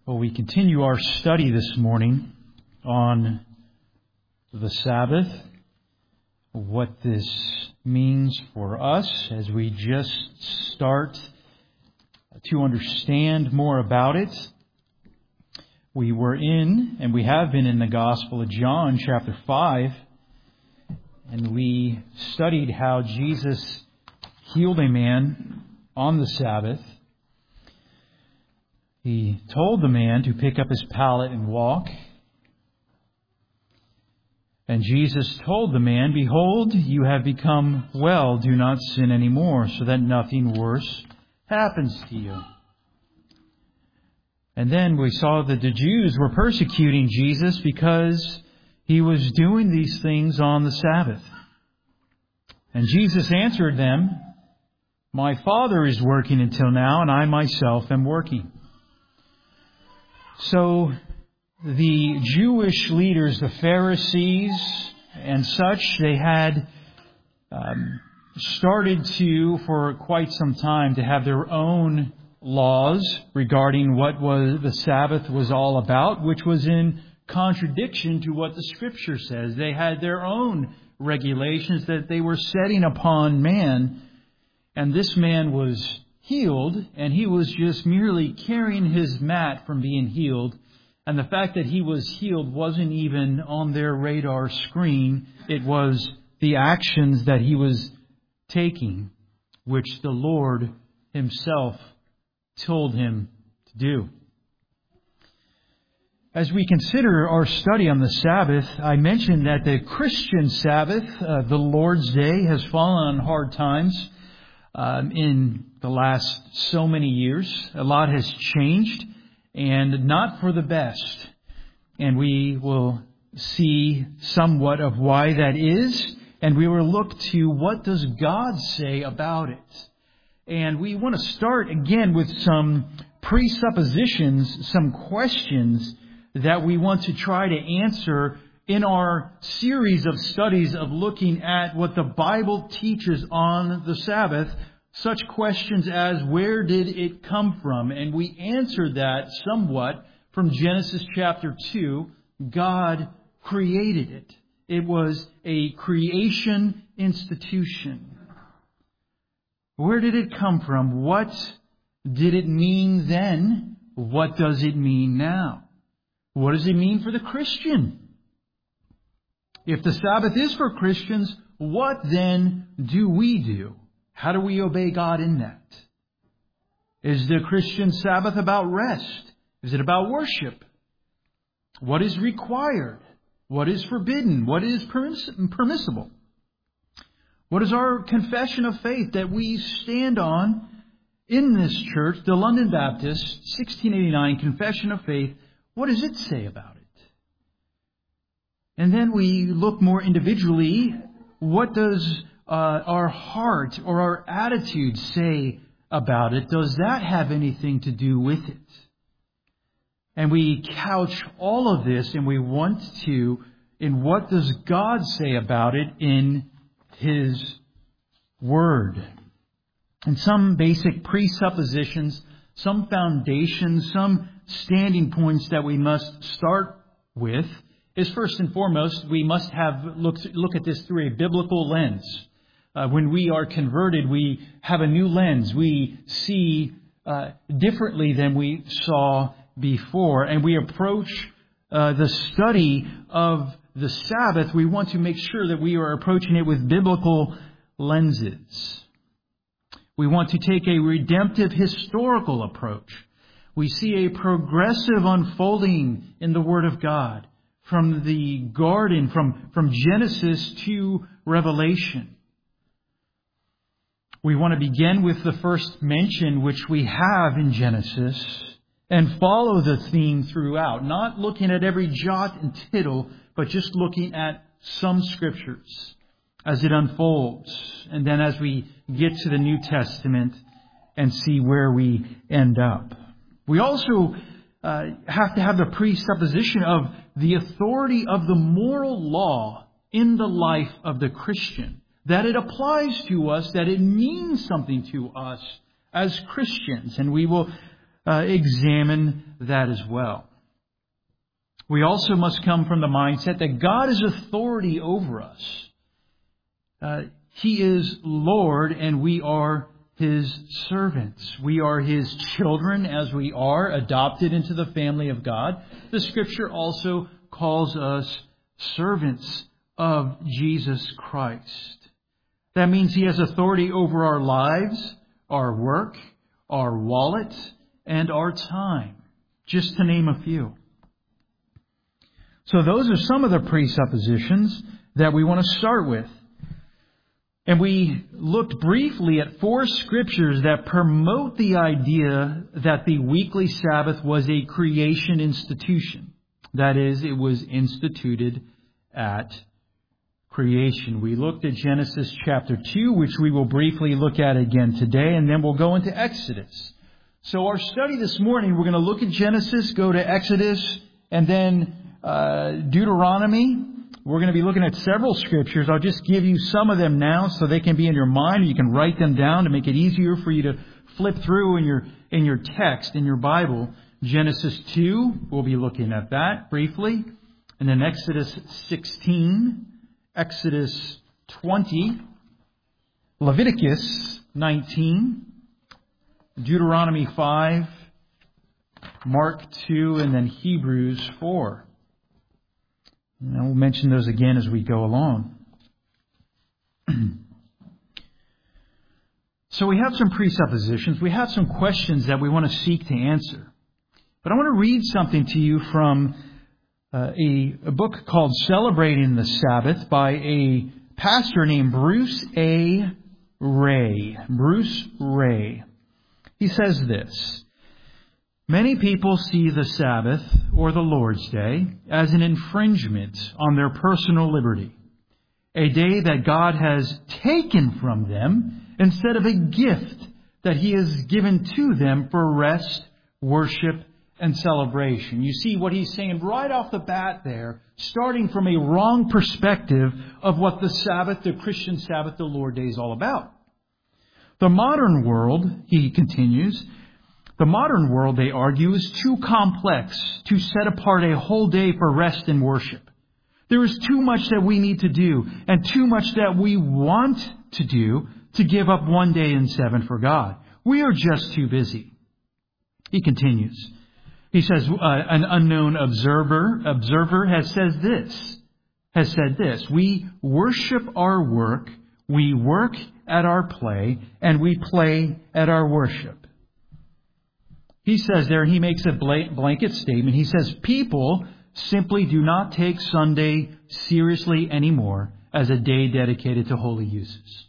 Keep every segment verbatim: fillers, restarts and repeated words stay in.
Well, we continue our study this morning on the Sabbath, what this means for us as we just start to understand more about it. We were in, and we have been in the Gospel of John, chapter five, and we studied how Jesus healed a man on the Sabbath. He told the man to pick up his pallet and walk. And Jesus told the man, "Behold, you have become well. Do not sin anymore, so that nothing worse happens to you." And then we saw that the Jews were persecuting Jesus because he was doing these things on the Sabbath. And Jesus answered them, "My Father is working until now, and I myself am working." So the Jewish leaders, the Pharisees and such, they had um, started to, for quite some time, to have their own laws regarding what was the Sabbath was all about, which was in contradiction to what the Scripture says. They had their own regulations that they were setting upon man, and this man was healed, and he was just merely carrying his mat from being healed. And the fact that he was healed wasn't even on their radar screen. It was the actions that he was taking, which the Lord Himself told him to do. As we consider our study on the Sabbath, I mentioned that the Christian Sabbath, uh, the Lord's Day, has fallen on hard times. Um, in the last so many years, a lot has changed, and not for the best. And we will see somewhat of why that is, and we will look to what does God say about it. And we want to start again with some presuppositions, some questions that we want to try to answer in our series of studies of looking at what the Bible teaches on the Sabbath, such questions as, where did it come from? And we answered that somewhat from Genesis chapter two. God created it. It was a creation institution. Where did it come from? What did it mean then? What does it mean now? What does it mean for the Christian? If the Sabbath is for Christians, what then do we do? How do we obey God in that? Is the Christian Sabbath about rest? Is it about worship? What is required? What is forbidden? What is permiss- permissible? What is our confession of faith that we stand on in this church, the London Baptist, sixteen eighty-nine Confession of Faith? What does it say about it? And then we look more individually. What does uh, our heart or our attitude say about it? Does that have anything to do with it? And we couch all of this, and we want to, in what does God say about it in His Word. And some basic presuppositions, some foundations, some standing points that we must start with is, first and foremost, we must have look, look at this through a biblical lens. Uh, when we are converted, we have a new lens. We see uh, differently than we saw before. And we approach uh, the study of the Sabbath. We want to make sure that we are approaching it with biblical lenses. We want to take a redemptive historical approach. We see a progressive unfolding in the Word of God from the garden, from, from Genesis to Revelation. We want to begin with the first mention which we have in Genesis and follow the theme throughout, not looking at every jot and tittle, but just looking at some scriptures as it unfolds. And then as we get to the New Testament and see where we end up. We also uh, have to have the presupposition of the authority of the moral law in the life of the Christian. That it applies to us, that it means something to us as Christians. And we will uh, examine that as well. We also must come from the mindset that God is authority over us. Uh, he is Lord and we are His servants. We are His children as we are adopted into the family of God. The Scripture also calls us servants of Jesus Christ. That means He has authority over our lives, our work, our wallet, and our time, just to name a few. So those are some of the presuppositions that we want to start with. And we looked briefly at four scriptures that promote the idea that the weekly Sabbath was a creation institution. That is, it was instituted at creation. We looked at Genesis chapter two, which we will briefly look at again today, and then we'll go into Exodus. So our study this morning, we're going to look at Genesis, go to Exodus, and then uh, Deuteronomy. We're going to be looking at several scriptures. I'll just give you some of them now so they can be in your mind. You can write them down to make it easier for you to flip through in your in your text, in your Bible. Genesis two, we'll be looking at that briefly. And then Exodus sixteen, Exodus twenty, Leviticus nineteen, Deuteronomy five, Mark two, and then Hebrews four. And we'll mention those again as we go along. So we have some presuppositions. We have some questions that we want to seek to answer. But I want to read something to you from uh, a, a book called Celebrating the Sabbath by a pastor named Bruce A. Ray. Bruce Ray. He says this: many people see the Sabbath, or the Lord's Day, as an infringement on their personal liberty, a day that God has taken from them instead of a gift that He has given to them for rest, worship, and celebration. You see what he's saying right off the bat there, starting from a wrong perspective of what the Sabbath, the Christian Sabbath, the Lord Day is all about. The modern world, he continues, The modern world, they argue, is too complex to set apart a whole day for rest and worship. There is too much that we need to do and too much that we want to do to give up one day in seven for God. We are just too busy. He continues. He says, uh, an unknown observer observer has says this, has said this, we worship our work, we work at our play, and we play at our worship. He says there, he makes a blanket statement. He says, people simply do not take Sunday seriously anymore as a day dedicated to holy uses.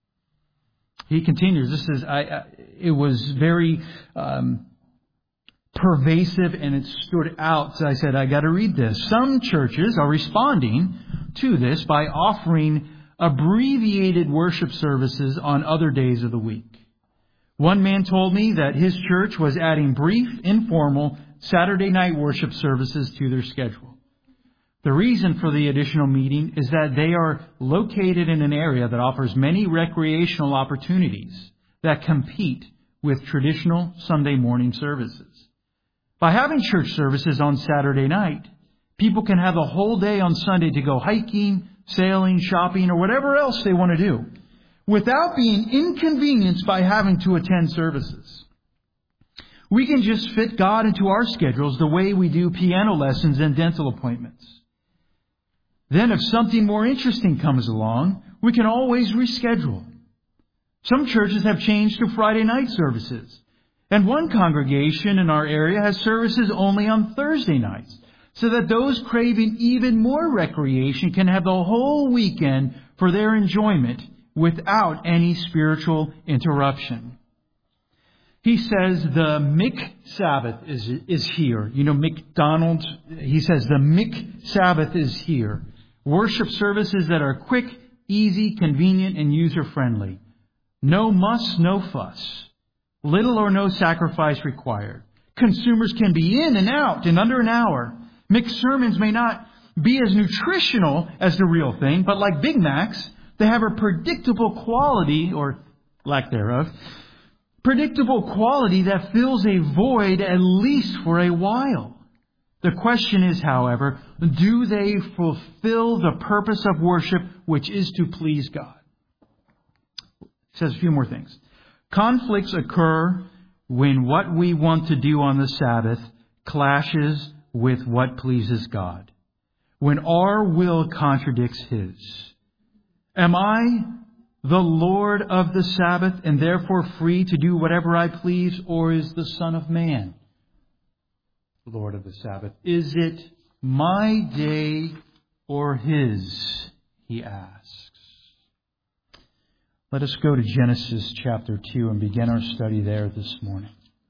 He continues, this is, I, I it was very um, pervasive and it stood out. So I said, I got to read this. Some churches are responding to this by offering abbreviated worship services on other days of the week. One man told me that his church was adding brief, informal Saturday night worship services to their schedule. The reason for the additional meeting is that they are located in an area that offers many recreational opportunities that compete with traditional Sunday morning services. By having church services on Saturday night, people can have a whole day on Sunday to go hiking, sailing, shopping, or whatever else they want to do, without being inconvenienced by having to attend services. We can just fit God into our schedules the way we do piano lessons and dental appointments. Then if something more interesting comes along, we can always reschedule. Some churches have changed to Friday night services, and one congregation in our area has services only on Thursday nights, so that those craving even more recreation can have the whole weekend for their enjoyment without any spiritual interruption. He says the Mick Sabbath is, is here. You know, McDonald's, he says the Mick Sabbath is here. Worship services that are quick, easy, convenient, and user-friendly. No muss, no fuss. Little or no sacrifice required. Consumers can be in and out in under an hour. Mixed sermons may not be as nutritional as the real thing, but like Big Macs, they have a predictable quality, or lack thereof, predictable quality that fills a void at least for a while. The question is, however, do they fulfill the purpose of worship, which is to please God? It says a few more things. Conflicts occur when what we want to do on the Sabbath clashes with what pleases God. When our will contradicts His. Am I the Lord of the Sabbath and therefore free to do whatever I please, or is the Son of Man Lord of the Sabbath? Is it my day or His? He asks. Let us go to Genesis chapter two and begin our study there this morning.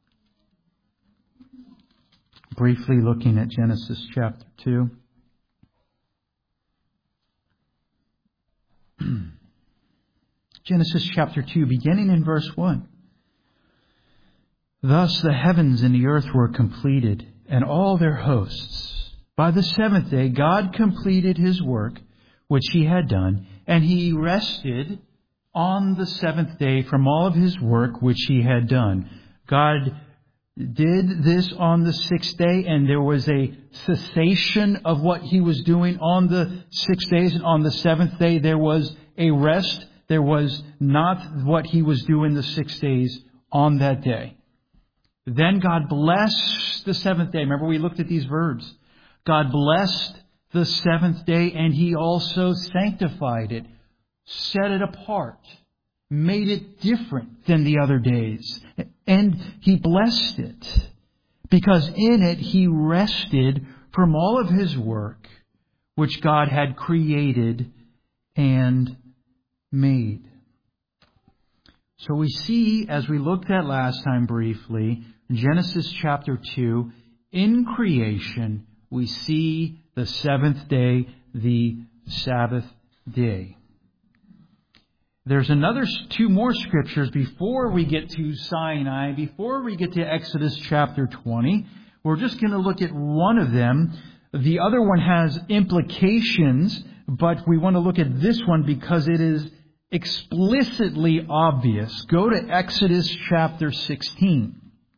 Briefly looking at Genesis chapter two. Genesis chapter two, beginning in verse one. Thus the heavens and the earth were completed, and all their hosts. By the seventh day God completed His work, which He had done, and He rested on the seventh day from all of His work which He had done. God did this on the sixth day, and there was a cessation of what He was doing on the six days. And on the seventh day there was a rest. There was not what He was doing the six days on that day. Then God blessed the seventh day. Remember, we looked at these verbs. God blessed the seventh day, and He also sanctified it, set it apart, made it different than the other days. And He blessed it because in it He rested from all of His work which God had created and made. So we see, as we looked at last time briefly, Genesis chapter two, in creation, we see the seventh day, the Sabbath day. There's another two more scriptures before we get to Sinai, before we get to Exodus chapter twenty. We're just going to look at one of them. The other one has implications, but we want to look at this one because it is explicitly obvious. Go to Exodus chapter sixteen.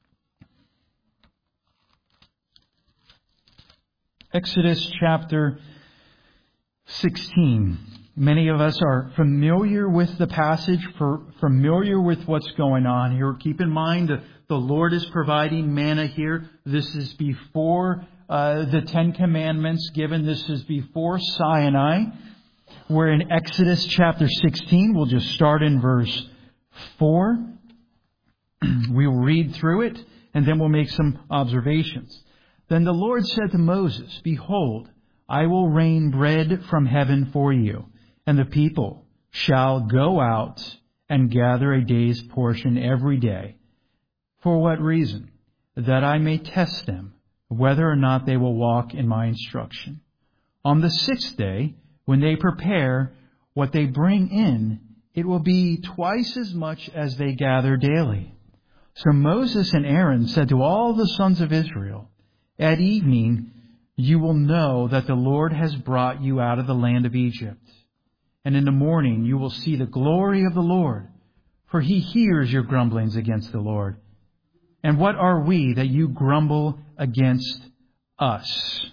Exodus chapter sixteen. Many of us are familiar with the passage, for, familiar with what's going on here. Keep in mind that the Lord is providing manna here. This is before uh, the Ten Commandments given. This is before Sinai. We're in Exodus chapter sixteen. We'll just start in verse four. We will read through it, and then we'll make some observations. Then the Lord said to Moses, "Behold, I will rain bread from heaven for you, and the people shall go out and gather a day's portion every day. For what reason? That I may test them, whether or not they will walk in my instruction. On the sixth day, when they prepare what they bring in, it will be twice as much as they gather daily." So Moses and Aaron said to all the sons of Israel, "At evening you will know that the Lord has brought you out of the land of Egypt. And in the morning you will see the glory of the Lord, for He hears your grumblings against the Lord. And what are we that you grumble against us?"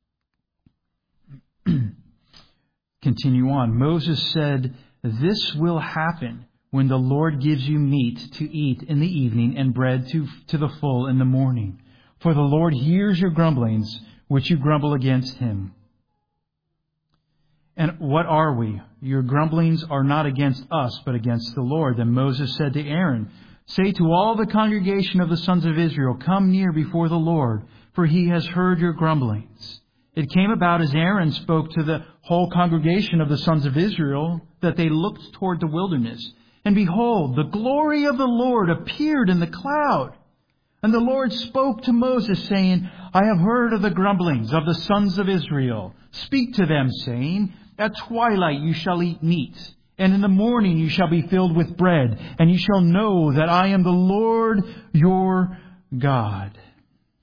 Continue on. Moses said, "This will happen when the Lord gives you meat to eat in the evening and bread to, to the full in the morning. For the Lord hears your grumblings, which you grumble against Him." And what are we? Your grumblings are not against us, but against the Lord. Then Moses said to Aaron, "Say to all the congregation of the sons of Israel, come near before the Lord, for He has heard your grumblings." It came about as Aaron spoke to the whole congregation of the sons of Israel that they looked toward the wilderness. And behold, the glory of the Lord appeared in the cloud. And the Lord spoke to Moses, saying, "I have heard of the grumblings of the sons of Israel. Speak to them, saying, At twilight you shall eat meat, and in the morning you shall be filled with bread, and you shall know that I am the Lord your God."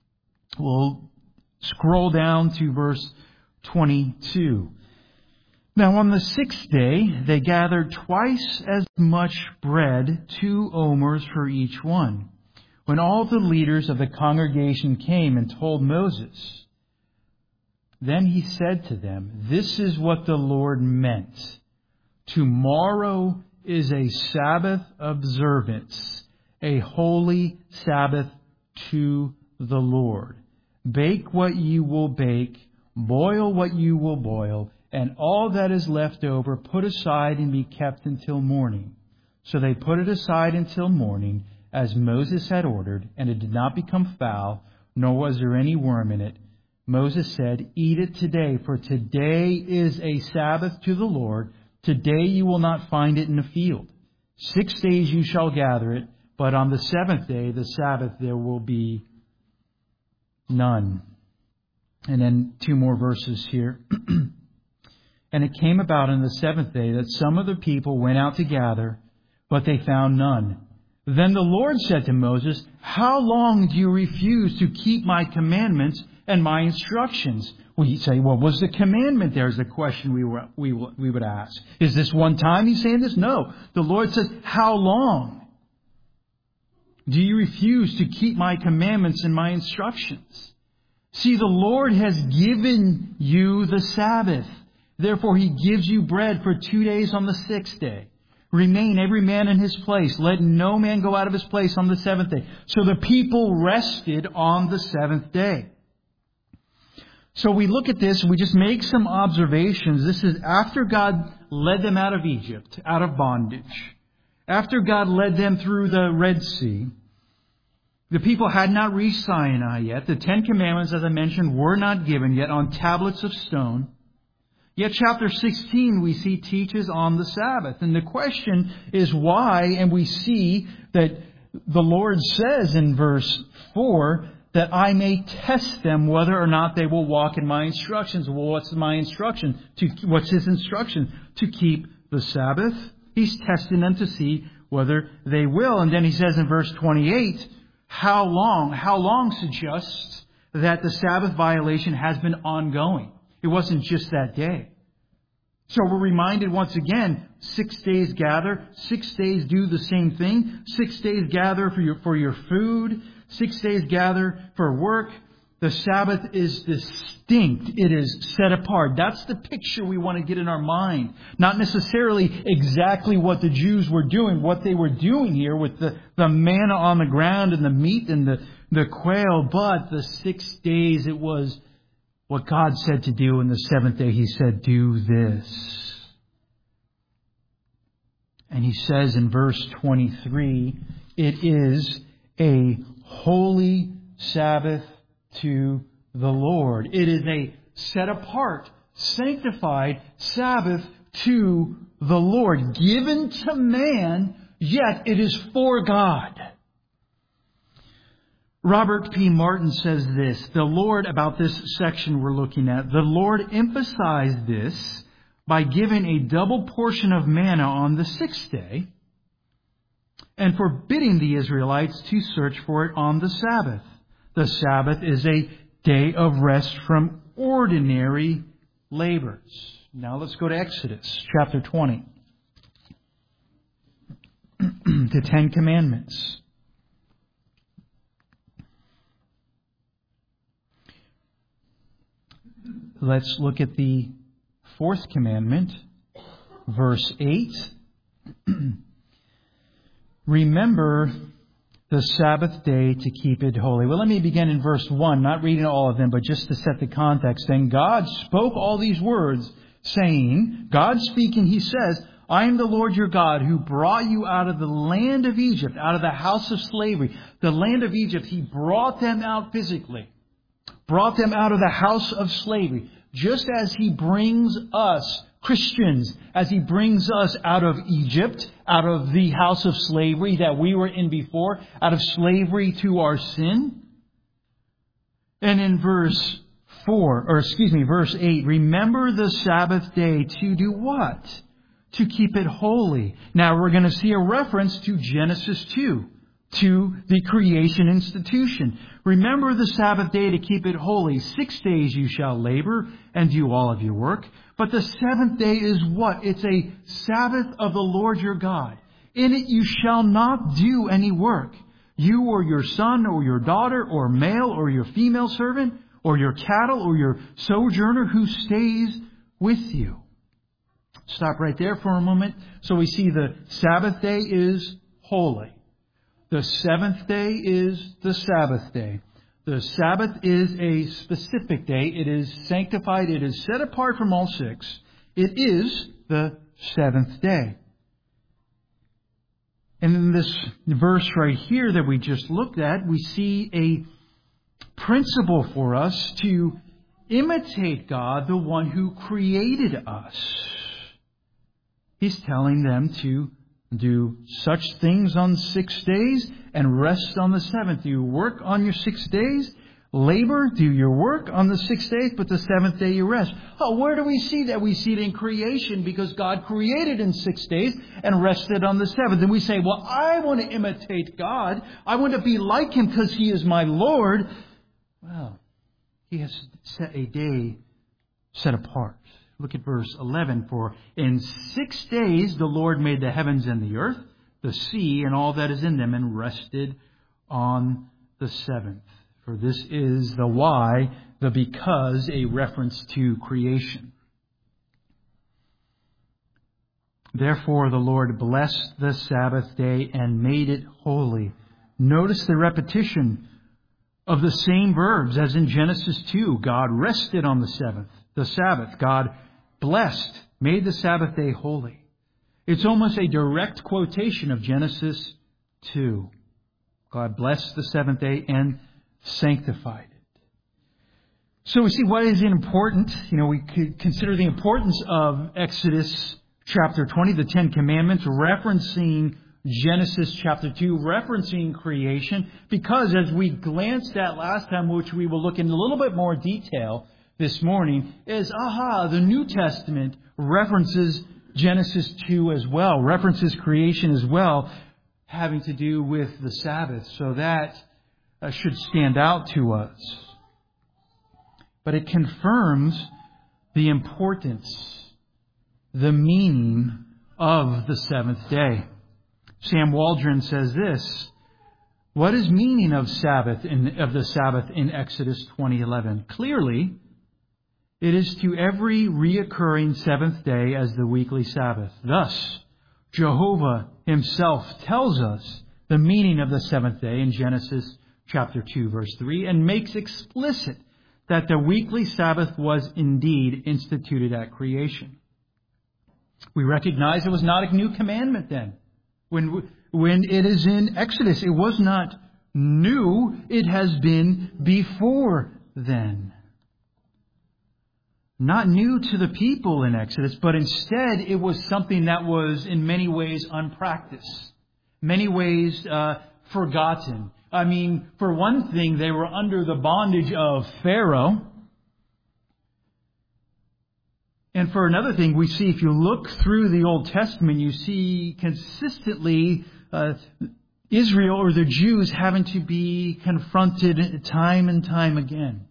We'll scroll down to verse twenty-two. Now on the sixth day, they gathered twice as much bread, two omers for each one. When all the leaders of the congregation came and told Moses, then he said to them, "This is what the Lord meant. Tomorrow is a Sabbath observance, a holy Sabbath to the Lord. Bake what you will bake, boil what you will boil, and all that is left over put aside and be kept until morning." So they put it aside until morning, as Moses had ordered, and it did not become foul, nor was there any worm in it. Moses said, "Eat it today, for today is a Sabbath to the Lord. Today you will not find it in the field. Six days you shall gather it, but on the seventh day, the Sabbath, there will be none." And then two more verses here. "And it came about on the seventh day that some of the people went out to gather, but they found none. Then the Lord said to Moses, 'How long do you refuse to keep my commandments and my instructions?'" We say, "What was the commandment?" There's a question we were, we we would ask. Is this one time he's saying this? No. The Lord says, "How long do you refuse to keep my commandments and my instructions?" See, the Lord has given you the Sabbath. Therefore, He gives you bread for two days on the sixth day. "Remain every man in his place. Let no man go out of his place on the seventh day." So the people rested on the seventh day. So we look at this and we just make some observations. This is after God led them out of Egypt, out of bondage. After God led them through the Red Sea. The people had not reached Sinai yet. The Ten Commandments, as I mentioned, were not given yet on tablets of stone. Yet chapter sixteen, we see, teaches on the Sabbath. And the question is why? And we see that the Lord says in verse four, that I may test them whether or not they will walk in my instructions. Well, what's my instruction? To, what's His instruction? To keep the Sabbath. He's testing them to see whether they will. And then He says in verse twenty-eight, how long? How long suggests that the Sabbath violation has been ongoing. It wasn't just that day. So we're reminded once again, six days gather, six days do the same thing, six days gather for your, for your food, six days gather for work. The Sabbath is distinct. It is set apart. That's the picture we want to get in our mind. Not necessarily exactly what the Jews were doing, what they were doing here with the, the manna on the ground and the meat and the, the quail, but the six days it was what God said to do. And the seventh day He said, do this. And He says in verse twenty-three, it is a holy Sabbath to the Lord. It is a set apart, sanctified Sabbath to the Lord, given to man, yet it is for God. Robert P. Martin says this, the Lord, about this section we're looking at, the Lord emphasized this by giving a double portion of manna on the sixth day and forbidding the Israelites to search for it on the Sabbath. The Sabbath is a day of rest from ordinary labors. Now let's go to Exodus chapter twenty. The Ten Commandments. Let's look at the fourth commandment, verse eight. Remember the Sabbath day to keep it holy. Well, let me begin in verse one, not reading all of them, but just to set the context. Then God spoke all these words, saying, God speaking, He says, I am the Lord your God who brought you out of the land of Egypt, out of the house of slavery. The land of Egypt, He brought them out physically. Brought them out of the house of slavery. Just as He brings us, Christians, as He brings us out of Egypt, out of the house of slavery that we were in before, out of slavery to our sin. And in verse four, or excuse me, verse eight, remember the Sabbath day to do what? To keep it holy. Now we're going to see a reference to Genesis two. to the creation institution. Remember the Sabbath day to keep it holy. Six days you shall labor and do all of your work. But the seventh day is what? It's a Sabbath of the Lord your God. In it you shall not do any work. You or your son or your daughter or male or your female servant or your cattle or your sojourner who stays with you. Stop right there for a moment. So we see the Sabbath day is holy. The seventh day is the Sabbath day. The Sabbath is a specific day. It is sanctified. It is set apart from all six. It is the seventh day. And in this verse right here that we just looked at, we see a principle for us to imitate God, the one who created us. He's telling them to do such things on six days and rest on the seventh. You work on your six days, labor, do your work on the six days, but the seventh day you rest. Oh, where do we see that? We see it in creation because God created in six days and rested on the seventh. And we say, well, I want to imitate God. I want to be like Him because He is my Lord. Well, He has set a day set apart. Look at verse eleven. For in six days the Lord made the heavens and the earth, the sea and all that is in them, and rested on the seventh. For this is the why, the because, a reference to creation. Therefore the Lord blessed the Sabbath day and made it holy. Notice the repetition of the same verbs as in Genesis two. God rested on the seventh, the Sabbath. God blessed, made the Sabbath day holy. It's almost a direct quotation of Genesis two. God blessed the seventh day and sanctified it. So we see what is important. You know, we could consider the importance of Exodus chapter twenty, the Ten Commandments, referencing Genesis chapter two, referencing creation, because as we glanced at last time, which we will look in a little bit more detail this morning, is, aha, the New Testament references Genesis two as well, references creation as well, having to do with the Sabbath. So that uh, should stand out to us. But it confirms the importance, the meaning of the seventh day. Sam Waldron says this: what is meaning of Sabbath in, of the Sabbath in Exodus twenty eleven? Clearly, it is to every reoccurring seventh day as the weekly Sabbath. Thus, Jehovah Himself tells us the meaning of the seventh day in Genesis chapter two, verse three, and makes explicit that the weekly Sabbath was indeed instituted at creation. We recognize it was not a new commandment then. When, when it is in Exodus, it was not new. It has been before then. Not new to the people in Exodus, but instead it was something that was in many ways unpracticed, many ways uh, forgotten. I mean, for one thing, they were under the bondage of Pharaoh. And for another thing, we see, if you look through the Old Testament, you see consistently uh, Israel or the Jews having to be confronted time and time again.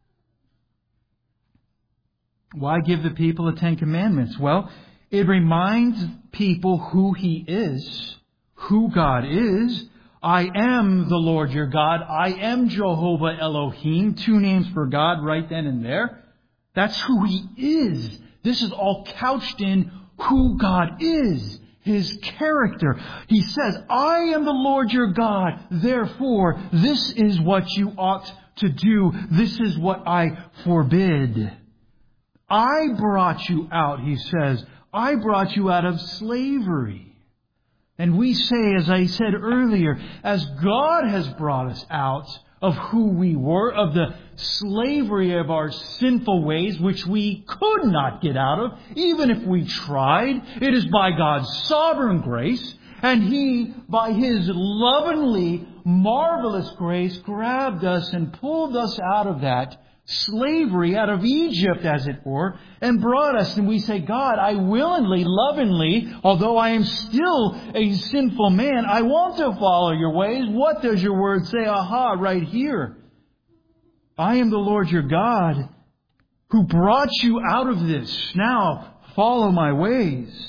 Why give the people the Ten Commandments? Well, it reminds people who He is, who God is. I am the Lord your God. I am Jehovah Elohim. Two names for God right then and there. That's who He is. This is all couched in who God is, His character. He says, I am the Lord your God. Therefore, this is what you ought to do. This is what I forbid. I brought you out, He says. I brought you out of slavery. And we say, as I said earlier, as God has brought us out of who we were, of the slavery of our sinful ways, which we could not get out of, even if we tried, it is by God's sovereign grace. And He, by His lovingly, marvelous grace, grabbed us and pulled us out of that slavery, out of Egypt, as it were, and brought us. And we say, God, I willingly, lovingly, although I am still a sinful man, I want to follow your ways. What does your word say? Aha, right here. I am the Lord your God who brought you out of this. Now, follow my ways.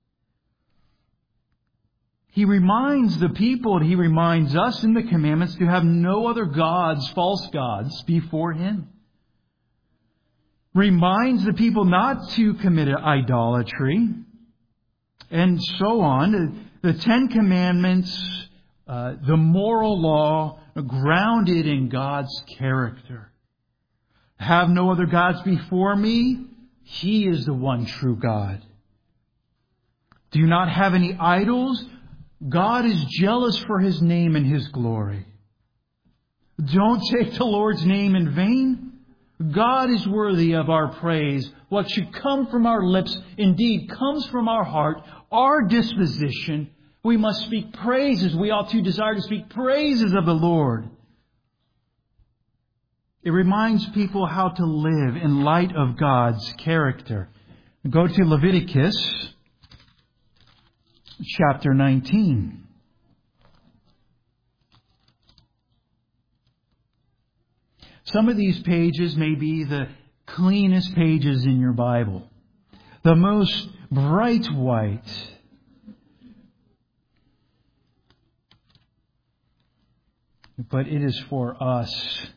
He reminds the people, and He reminds us in the commandments to have no other gods, false gods, before Him. Reminds the people not to commit idolatry, and so on. The Ten Commandments, uh, the moral law, grounded in God's character. Have no other gods before me. He is the one true God. Do not have any idols. God is jealous for His name and His glory. Don't take the Lord's name in vain. God is worthy of our praise. What should come from our lips indeed comes from our heart, our disposition. We must speak praises. We ought to desire to speak praises of the Lord. It reminds people how to live in light of God's character. Go to Leviticus chapter nineteen. Some of these pages may be the cleanest pages in your Bible, the most bright white. But it is for us.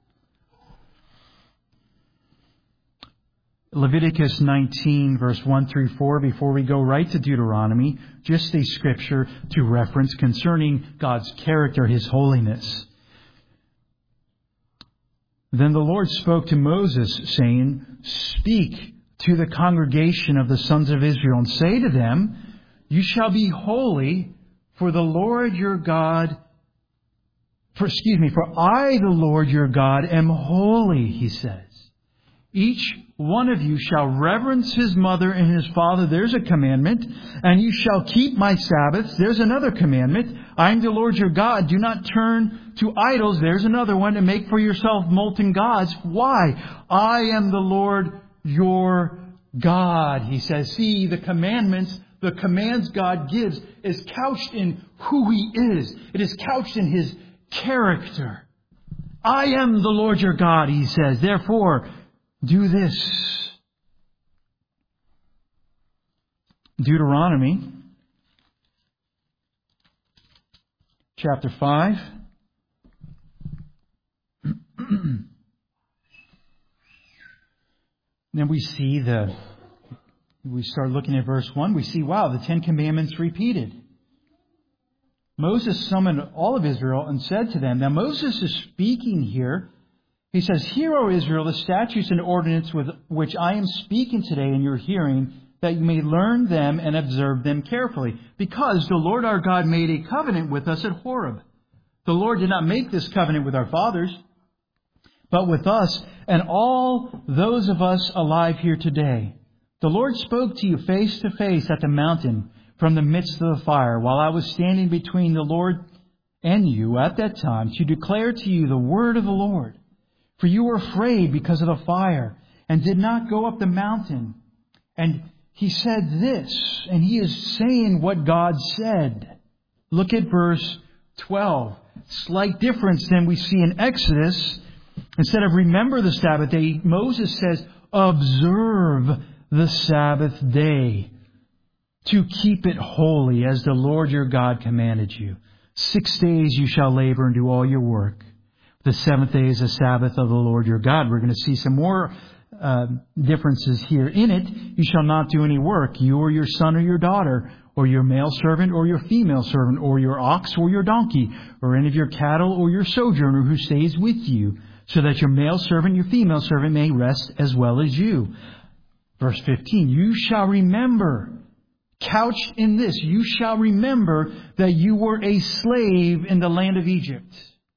Leviticus nineteen, verse one through four, before we go right to Deuteronomy, just a scripture to reference concerning God's character, His holiness. Then the Lord spoke to Moses, saying, Speak to the congregation of the sons of Israel, and say to them, You shall be holy, for the Lord your God, for excuse me, for I, the Lord your God, am holy, He says. Each one of you shall reverence his mother and his father. There's a commandment. And you shall keep my Sabbaths. There's another commandment. I am the Lord your God. Do not turn to idols. There's another one. To make for yourself molten gods. Why? I am the Lord your God, He says. See, the commandments, the commands God gives is couched in who He is. It is couched in His character. I am the Lord your God, He says. Therefore, do this. Deuteronomy chapter five. Then we see the, we start looking at verse one. We see, wow, the Ten Commandments repeated. Moses summoned all of Israel and said to them, now Moses is speaking here. He says, Hear, O Israel, the statutes and ordinances with which I am speaking today in your hearing, that you may learn them and observe them carefully. Because the Lord our God made a covenant with us at Horeb. The Lord did not make this covenant with our fathers, but with us and all those of us alive here today. The Lord spoke to you face to face at the mountain from the midst of the fire, while I was standing between the Lord and you at that time to declare to you the word of the Lord. For you were afraid because of the fire and did not go up the mountain. And He said this, and He is saying what God said. Look at verse twelve. Slight difference than we see in Exodus. Instead of remember the Sabbath day, Moses says, observe the Sabbath day to keep it holy as the Lord your God commanded you. Six days you shall labor and do all your work. The seventh day is the Sabbath of the Lord your God. We're going to see some more uh, differences here in it. You shall not do any work, you or your son or your daughter, or your male servant or your female servant, or your ox or your donkey, or any of your cattle or your sojourner who stays with you, so that your male servant, your female servant may rest as well as you. Verse fifteen, you shall remember, couched in this, you shall remember that you were a slave in the land of Egypt.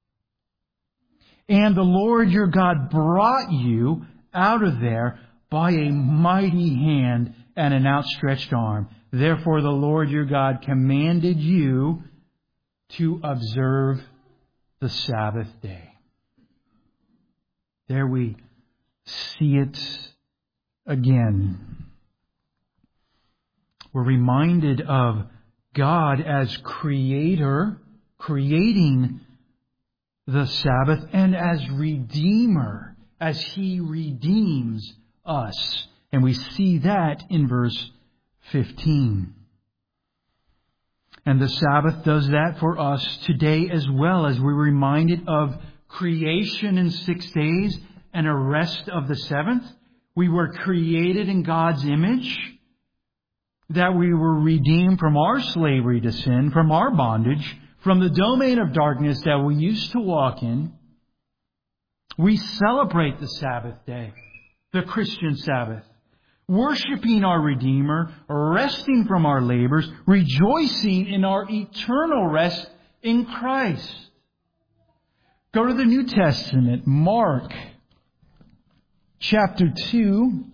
And the Lord your God brought you out of there by a mighty hand and an outstretched arm. Therefore the Lord your God commanded you to observe the Sabbath day. There we see it again. We're reminded of God as Creator, creating the Sabbath, and as Redeemer, as He redeems us. And we see that in verse fifteen. And the Sabbath does that for us today as well, as we're reminded of creation in six days and a rest of the seventh. We were created in God's image, that we were redeemed from our slavery to sin, from our bondage, from the domain of darkness that we used to walk in. We celebrate the Sabbath day, the Christian Sabbath, worshiping our Redeemer, resting from our labors, rejoicing in our eternal rest in Christ. Go to the New Testament, Mark chapter two.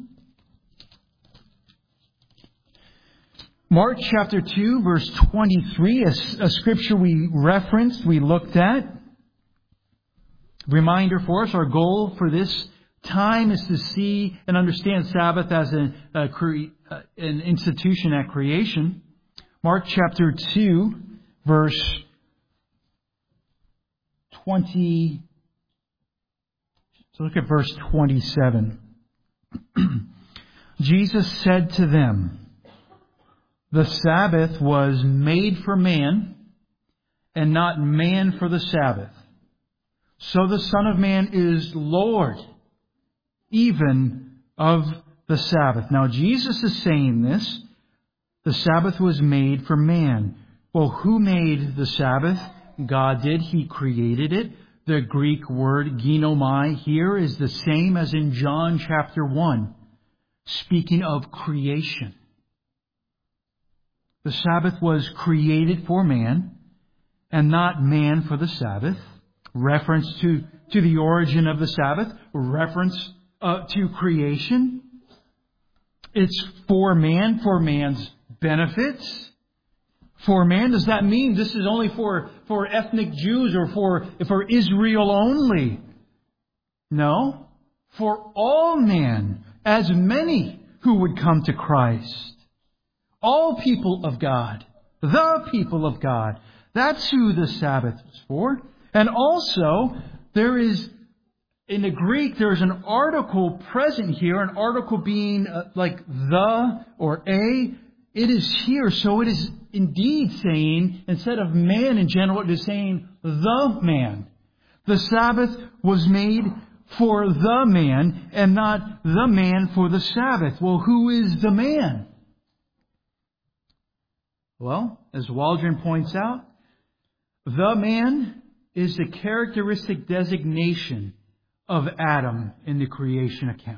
Mark chapter two, verse twenty-three, a, a scripture we referenced, we looked at. Reminder for us, our goal for this time is to see and understand Sabbath as a, a cre- uh, an institution at creation. Mark chapter two, verse twenty. So look at verse twenty-seven. Jesus said to them, "The Sabbath was made for man, and not man for the Sabbath. So the Son of Man is Lord, even of the Sabbath." Now Jesus is saying this. The Sabbath was made for man. Well, who made the Sabbath? God did. He created it. The Greek word ginomai here is the same as in John chapter one, speaking of creation. The Sabbath was created for man, and not man for the Sabbath. Reference to, to the origin of the Sabbath. Reference uh, to creation. It's for man, for man's benefits. For man, does that mean this is only for, for ethnic Jews or for, for Israel only? No. For all men, as many who would come to Christ. All people of God. The people of God. That's who the Sabbath is for. And also, there is, in the Greek, there's an article present here, an article being uh, like the or a. It is here, so it is indeed saying, instead of man in general, it is saying the man. The Sabbath was made for the man and not the man for the Sabbath. Well, who is the man? Well, as Waldron points out, the man is the characteristic designation of Adam in the creation account.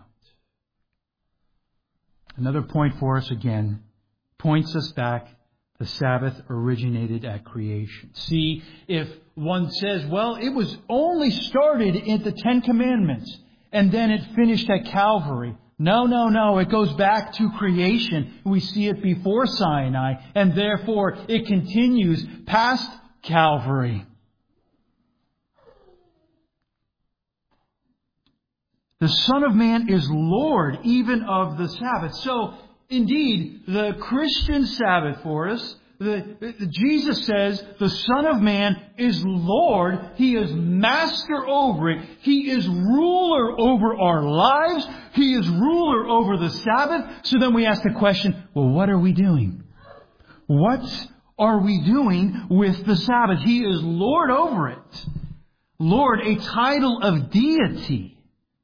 Another point for us again points us back. The Sabbath originated at creation. See, if one says, well, it was only started in the Ten Commandments and then it finished at Calvary. No, no, no. It goes back to creation. We see it before Sinai, and therefore it continues past Calvary. The Son of Man is Lord even of the Sabbath. So, indeed, the Christian Sabbath for us, the, Jesus says the Son of Man is Lord. He is master over it. He is ruler over our lives. He is ruler over the Sabbath. So then we ask the question, well, what are we doing? What are we doing with the Sabbath? He is Lord over it. Lord, a title of deity.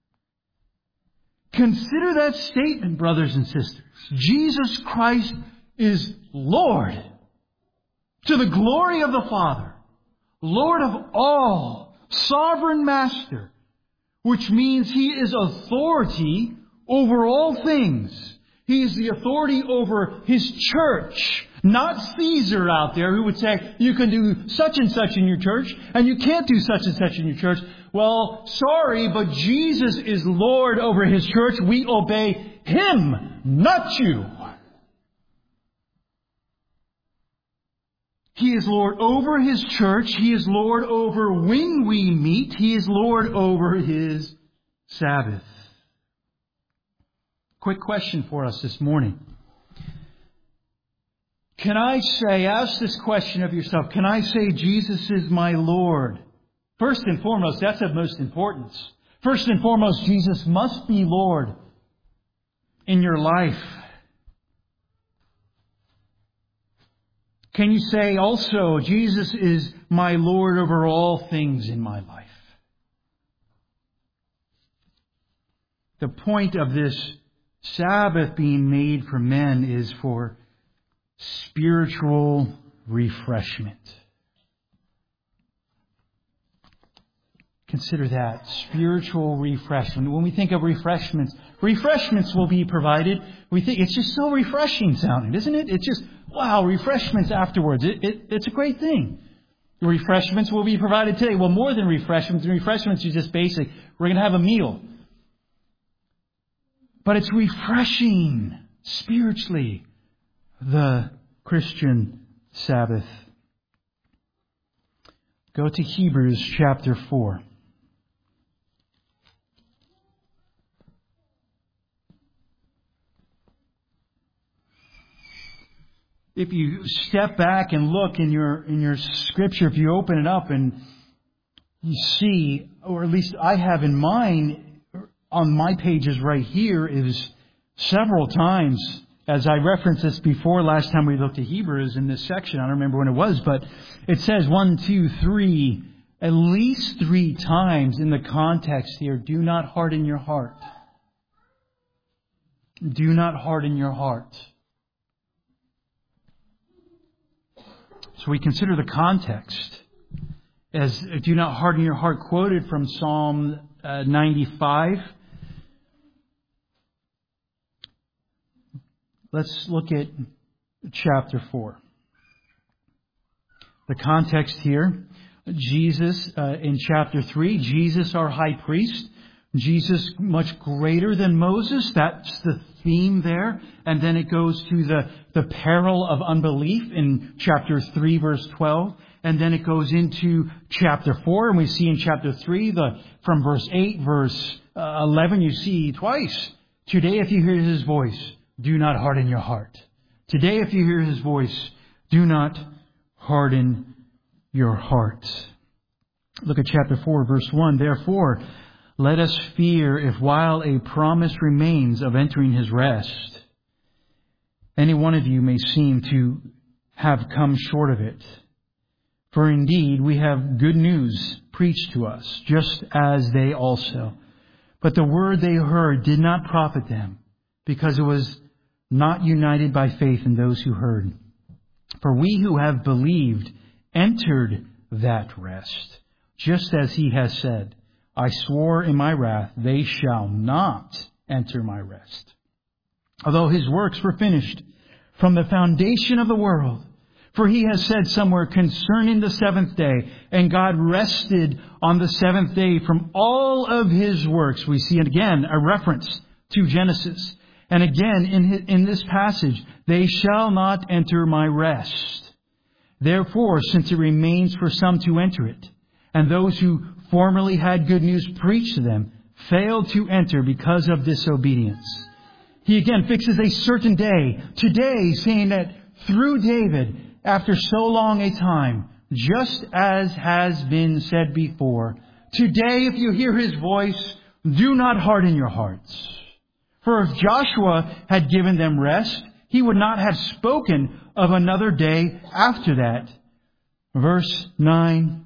Consider that statement, brothers and sisters. Jesus Christ is Lord, to the glory of the Father, Lord of all, sovereign master, which means He is authority over all things. He is the authority over His church, not Caesar out there who would say, you can do such and such in your church, and you can't do such and such in your church. Well, sorry, but Jesus is Lord over His church. We obey Him, not you. He is Lord over His church. He is Lord over when we meet. He is Lord over His Sabbath. quick question for us this morning. Can I say, ask this question of yourself, can I say Jesus is my Lord? First and foremost, that's of most importance. First and foremost, Jesus must be Lord in your life. Can you say also, Jesus is my Lord over all things in my life? The point of this Sabbath being made for men is for spiritual refreshment. Consider that, spiritual refreshment. When we think of refreshments, refreshments will be provided. We think it's just so refreshing sounding, isn't it? It's just, wow, refreshments afterwards. It, it, it's a great thing. Refreshments will be provided today. Well, more than refreshments. Refreshments are just basic. We're going to have a meal. But it's refreshing spiritually, the Christian Sabbath. Go to Hebrews chapter four. If you step back and look in your in your scripture, if you open it up and you see, or at least I have in mind, on my pages right here is several times, as I referenced this before last time we looked at Hebrews in this section. I don't remember when it was, but it says one, two, three, at least three times in the context here, do not harden your heart. Do not harden your heart. So we consider the context as do not harden your heart, quoted from Psalm uh, ninety-five. Let's look at chapter four. The context here, Jesus, uh, in chapter three, Jesus our high priest. Jesus much greater than Moses. That's the theme there. And then it goes to the, the peril of unbelief in chapter three, verse twelve. And then it goes into chapter four. And we see in chapter three, the from verse eight, verse uh, eleven, you see twice. Today, if you hear His voice, do not harden your heart. Today, if you hear His voice, do not harden your heart. Look at chapter four, verse one. Therefore, let us fear if while a promise remains of entering His rest, any one of you may seem to have come short of it. For indeed, we have good news preached to us, just as they also. But the word they heard did not profit them, because it was not united by faith in those who heard. For we who have believed entered that rest, just as He has said, I swore in my wrath, they shall not enter my rest. Although His works were finished from the foundation of the world. For He has said somewhere concerning the seventh day, and God rested on the seventh day from all of His works. We see again a reference to Genesis. And again in, in this passage, they shall not enter my rest. Therefore, since it remains for some to enter it, and those who formerly had good news preached to them, failed to enter because of disobedience. He again fixes a certain day, today, saying that through David, after so long a time, just as has been said before, today if you hear His voice, do not harden your hearts. For if Joshua had given them rest, he would not have spoken of another day after that. Verse nine.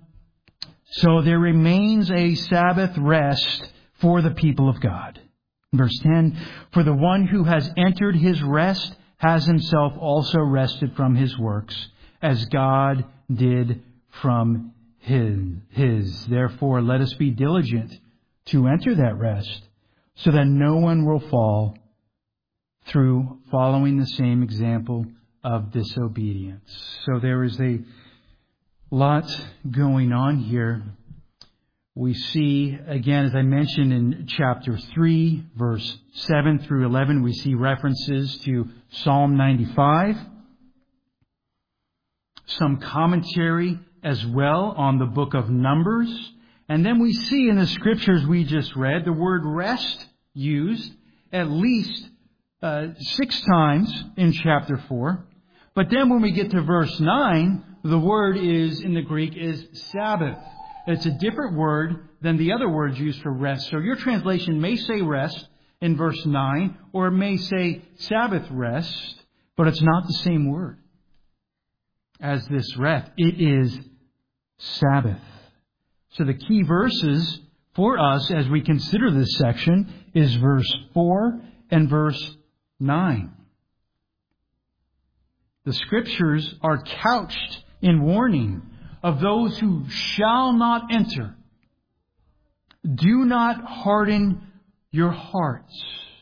So there remains a Sabbath rest for the people of God. Verse ten. For the one who has entered His rest has himself also rested from his works, as God did from his. his. Therefore, let us be diligent to enter that rest, so that no one will fall through following the same example of disobedience. So there is a lot going on here. We see, again, as I mentioned in chapter three, verse seven through eleven, we see references to Psalm ninety-five. Some commentary as well on the book of Numbers. And then we see in the scriptures we just read the word rest used at least uh, six times in chapter four. But then when we get to verse nine, the word is, in the Greek, is Sabbath. It's a different word than the other words used for rest. So your translation may say rest in verse nine, or it may say Sabbath rest, but it's not the same word as this rest. It is Sabbath. So the key verses for us as we consider this section is verse four and verse nine. The Scriptures are couched in warning of those who shall not enter. Do not harden your hearts.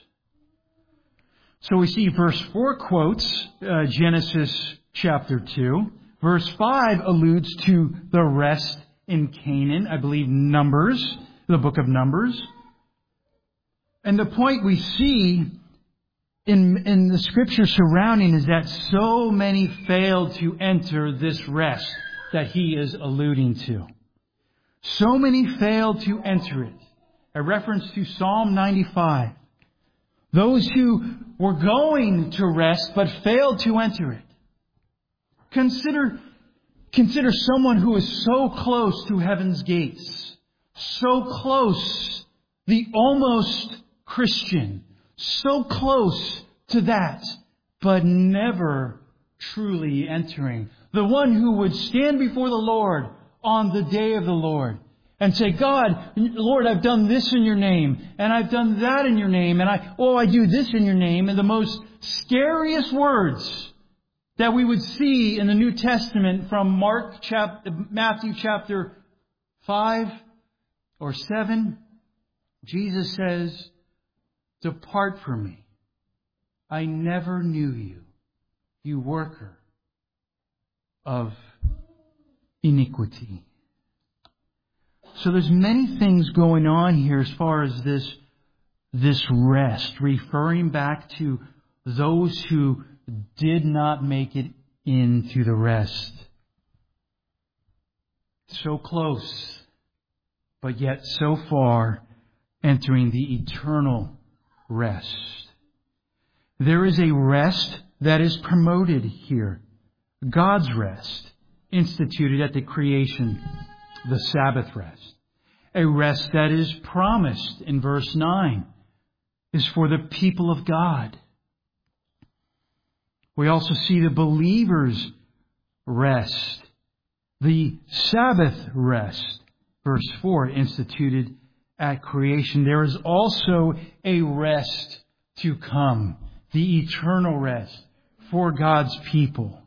So we see verse four quotes uh, Genesis chapter two. Verse five alludes to the rest in Canaan. I believe Numbers, the book of Numbers. And the point we see in, in the Scripture surrounding is that so many failed to enter this rest that he is alluding to. So many failed to enter it. A reference to Psalm ninety-five. Those who were going to rest but failed to enter it. Consider, consider someone who is so close to heaven's gates. So close, the almost Christian. So close to that, but never truly entering. The one who would stand before the Lord on the day of the Lord and say, God, Lord, I've done this in your name, and I've done that in your name, and I, oh, I do this in your name. And the most scariest words that we would see in the New Testament from Mark chapter, Matthew chapter five or seven, Jesus says, depart from me. I never knew you, you worker of iniquity. So there's many things going on here as far as this, this rest, referring back to those who did not make it into the rest. So close, but yet so far entering the eternal rest. There is a rest that is promoted here. God's rest, instituted at the creation, the Sabbath rest. A rest that is promised in verse nine is for the people of God. We also see the believer's rest, the Sabbath rest, verse four, instituted at creation. There is also a rest to come, the eternal rest for God's people.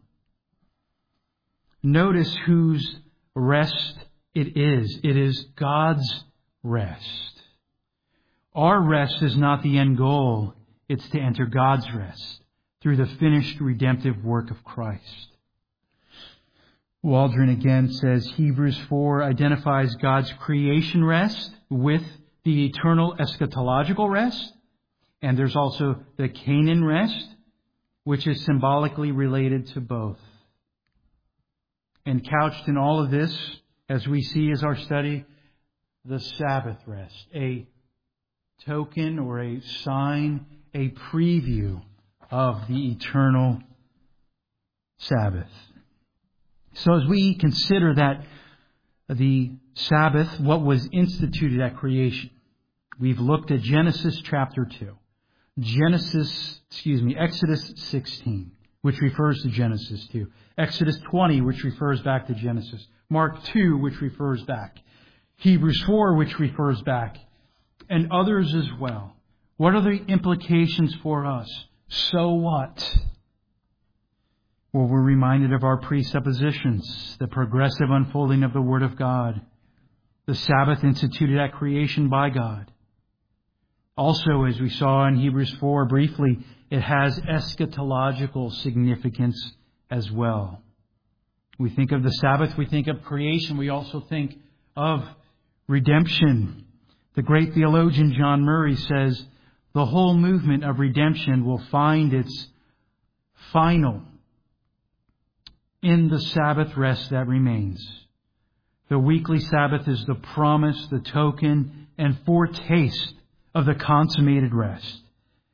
Notice whose rest it is. It is God's rest. Our rest is not the end goal. It's to enter God's rest through the finished redemptive work of Christ. Waldron again says Hebrews four identifies God's creation rest with the eternal eschatological rest. And there's also the Canaan rest, which is symbolically related to both. And couched in all of this, as we see as our study, the Sabbath rest, a token or a sign, a preview of the eternal Sabbath. So as we consider that the Sabbath, what was instituted at creation, we've looked at Genesis chapter two. Genesis, excuse me, Exodus sixteen, which refers to Genesis two. Exodus twenty, which refers back to Genesis. Mark two, which refers back. Hebrews four, which refers back. And others as well. What are the implications for us? So what? Well, we're reminded of our presuppositions, the progressive unfolding of the Word of God, the Sabbath instituted at creation by God. Also, as we saw in Hebrews four briefly, it has eschatological significance as well. We think of the Sabbath, we think of creation, we also think of redemption. The great theologian John Murray says, the whole movement of redemption will find its final in the Sabbath rest that remains. The weekly Sabbath is the promise, the token, and foretaste of the consummated rest.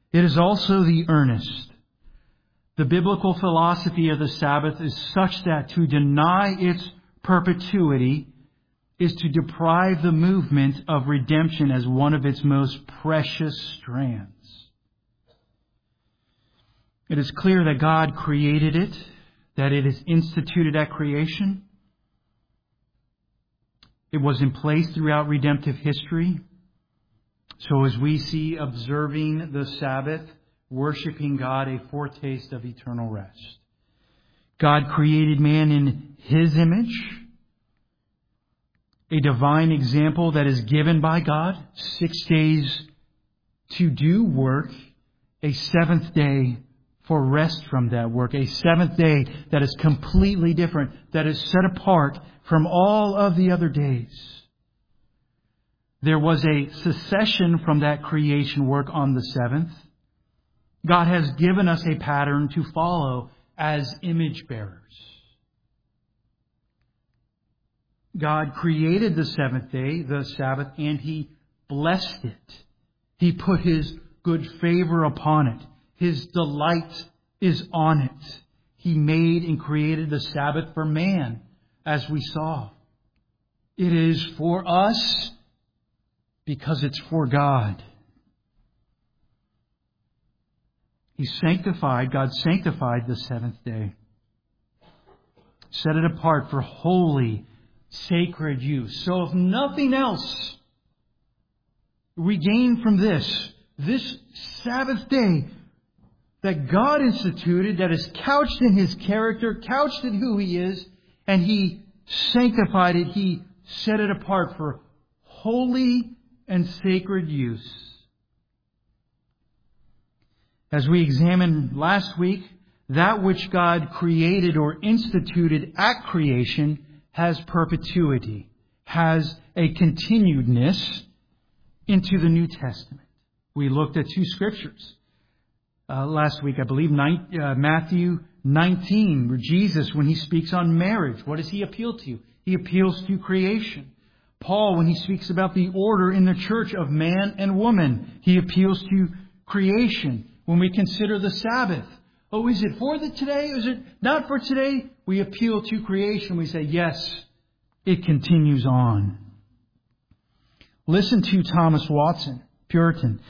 It is also the earnest. The biblical philosophy of the Sabbath is such that to deny its perpetuity is to deprive the movement of redemption as one of its most precious strands. It is clear that God created it, that it is instituted at creation. It was in place throughout redemptive history. So as we see observing the Sabbath, worshiping God, a foretaste of eternal rest. God created man in His image, a divine example that is given by God, six days to do work, a seventh day for rest from that work, a seventh day that is completely different, that is set apart from all of the other days. There was a cessation from that creation work on the seventh. God has given us a pattern to follow as image bearers. God created the seventh day, the Sabbath, and He blessed it. He put His good favor upon it. His delight is on it. He made and created the Sabbath for man, as we saw. It is for us because it's for God. He sanctified, God sanctified the seventh day. Set it apart for holy, sacred use. So if nothing else, we gain from this, this Sabbath day that God instituted, that is couched in His character, couched in who He is, and He sanctified it. He set it apart for holy and sacred use. As we examined last week, that which God created or instituted at creation has perpetuity, has a continuedness into the New Testament. We looked at two scriptures. Uh, last week, I believe, nine, uh, Matthew nineteen, where Jesus, when He speaks on marriage, what does He appeal to? He appeals to creation. Paul, when he speaks about the order in the church of man and woman, he appeals to creation. When we consider the Sabbath, oh, is it for the today? Is it not for today? We appeal to creation. We say, yes, it continues on. Listen to Thomas Watson, Puritan.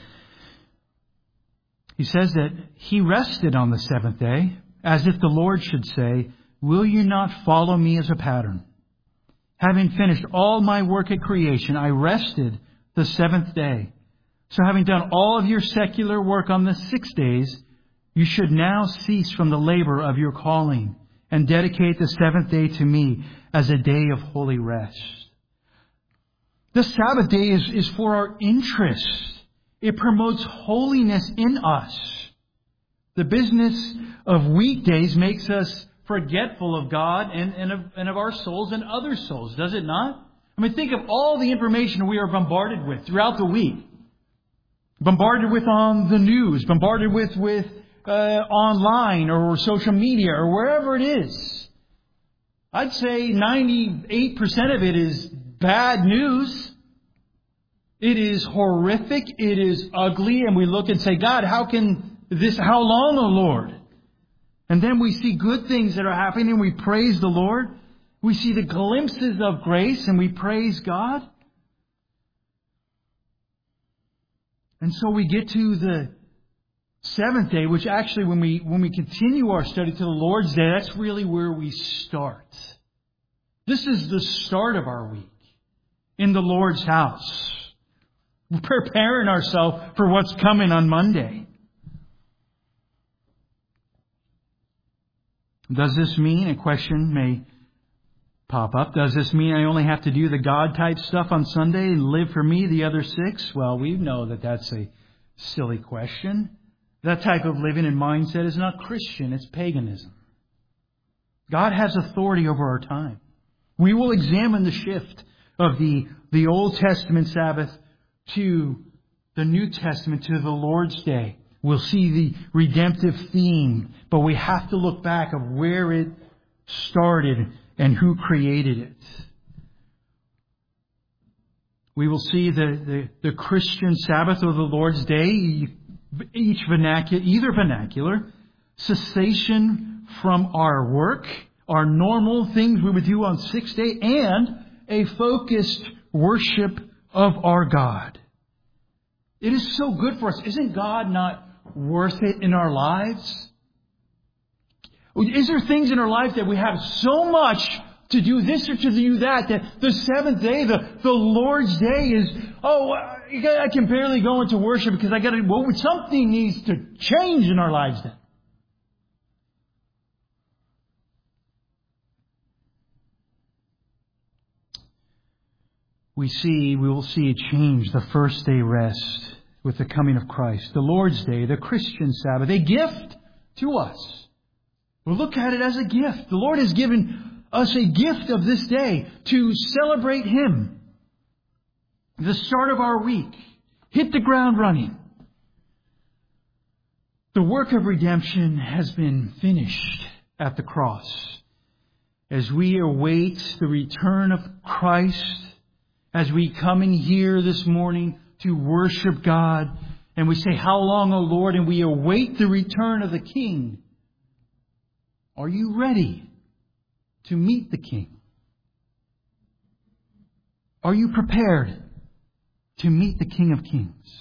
He says that He rested on the seventh day, as if the Lord should say, will you not follow me as a pattern? Having finished all my work at creation, I rested the seventh day. So having done all of your secular work on the six days, you should now cease from the labor of your calling and dedicate the seventh day to me as a day of holy rest. The Sabbath day is, is for our interest. It promotes holiness in us. The business of weekdays makes us forgetful of God and, and, of, and of our souls and other souls, does it not? I mean, think of all the information we are bombarded with throughout the week. Bombarded with on the news, bombarded with, with uh, online or social media or wherever it is. I'd say ninety-eight percent of it is bad news. It is horrific. It is ugly. And we look and say, God, how can this, how long, O Lord? And then we see good things that are happening and we praise the Lord. We see the glimpses of grace and we praise God. And so we get to the seventh day, which actually when we when we continue our study to the Lord's Day, that's really where we start. This is the start of our week in the Lord's house. We're preparing ourselves for what's coming on Monday. Does this mean, a question may pop up, does this mean I only have to do the God-type stuff on Sunday and live for me the other six? Well, we know that that's a silly question. That type of living and mindset is not Christian, it's paganism. God has authority over our time. We will examine the shift of the, the Old Testament Sabbath to the New Testament, to the Lord's Day. We'll see the redemptive theme, but we have to look back of where it started and who created it. We will see the, the, the Christian Sabbath or the Lord's Day each vernacular, either vernacular, cessation from our work, our normal things we would do on sixth day, and a focused worship of our God. It is so good for us. Isn't God not worth it in our lives? Is there things in our life that we have so much to do this or to do that, that the seventh day, the, the Lord's day is, oh, I can barely go into worship because I got to, well, something needs to change in our lives then. We see, we will see a change, the first day rest with the coming of Christ. The Lord's Day, the Christian Sabbath, a gift to us. We'll look at it as a gift. The Lord has given us a gift of this day to celebrate Him. The start of our week. Hit the ground running. The work of redemption has been finished at the cross. As we await the return of Christ, as we come in here this morning to worship God, and we say, how long, O Lord? And we await the return of the King. Are you ready to meet the King? Are you prepared to meet the King of Kings?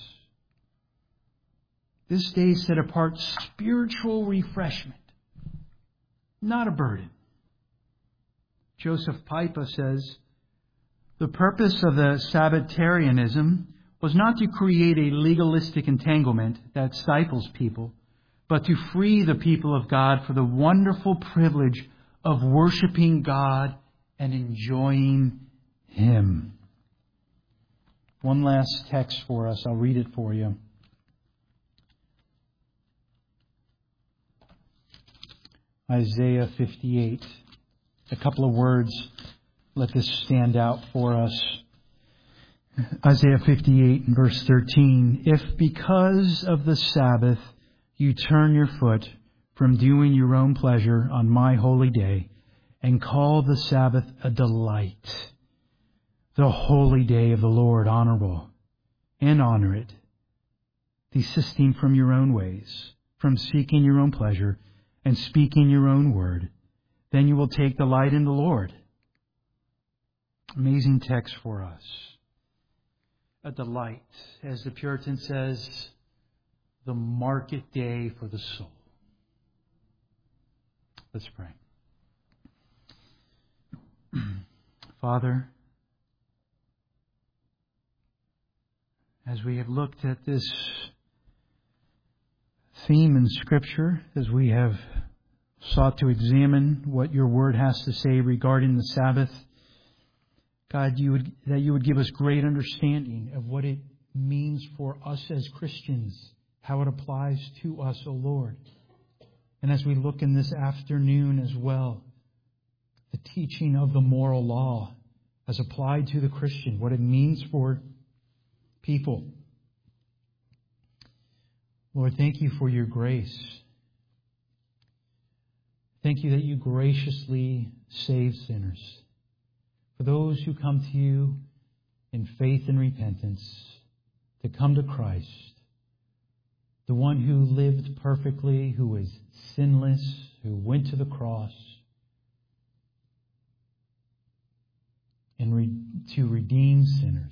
This day is set apart spiritual refreshment, not a burden. Joseph Pipa says, the purpose of the Sabbatarianism was not to create a legalistic entanglement that stifles people, but to free the people of God for the wonderful privilege of worshiping God and enjoying Him. One last text for us. I'll read it for you. Isaiah fifty-eight. A couple of words. Let this stand out for us. Isaiah fifty-eight and verse thirteen. If because of the Sabbath you turn your foot from doing your own pleasure on my holy day and call the Sabbath a delight, the holy day of the Lord honorable, and honor it, desisting from your own ways, from seeking your own pleasure and speaking your own word, then you will take delight in the Lord. Amazing text for us. A delight, as the Puritan says, the market day for the soul. Let's pray. Father, as we have looked at this theme in Scripture, as we have sought to examine what your Word has to say regarding the Sabbath, God, you would, that you would give us great understanding of what it means for us as Christians, how it applies to us, O Lord. And as we look in this afternoon as well, the teaching of the moral law as applied to the Christian, what it means for people. Lord, thank you for your grace. Thank you that you graciously save sinners. For those who come to you in faith and repentance, to come to Christ, the one who lived perfectly, who was sinless, who went to the cross, and re- to redeem sinners.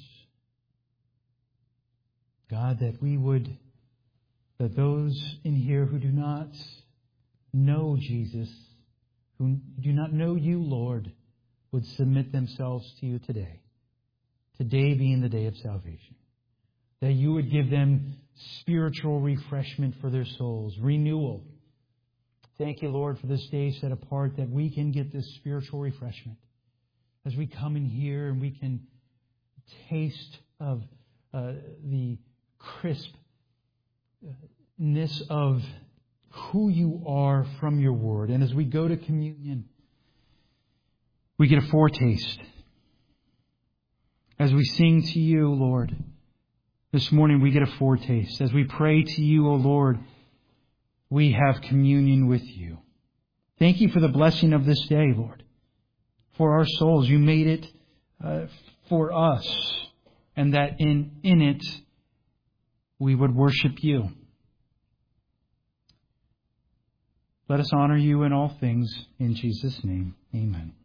God, that we would, that those in here who do not know Jesus, who do not know you, Lord, would submit themselves to you today. Today being the day of salvation. That you would give them spiritual refreshment for their souls, renewal. Thank you, Lord, for this day set apart, that we can get this spiritual refreshment. As we come in here and we can taste of uh, the crispness of who you are from your word. And as we go to communion, we get a foretaste. As we sing to you, Lord, this morning we get a foretaste. As we pray to you, O Lord, we have communion with you. Thank you for the blessing of this day, Lord. For our souls, you made it uh, for us, and that in, in it we would worship you. Let us honor you in all things. In Jesus' name, amen.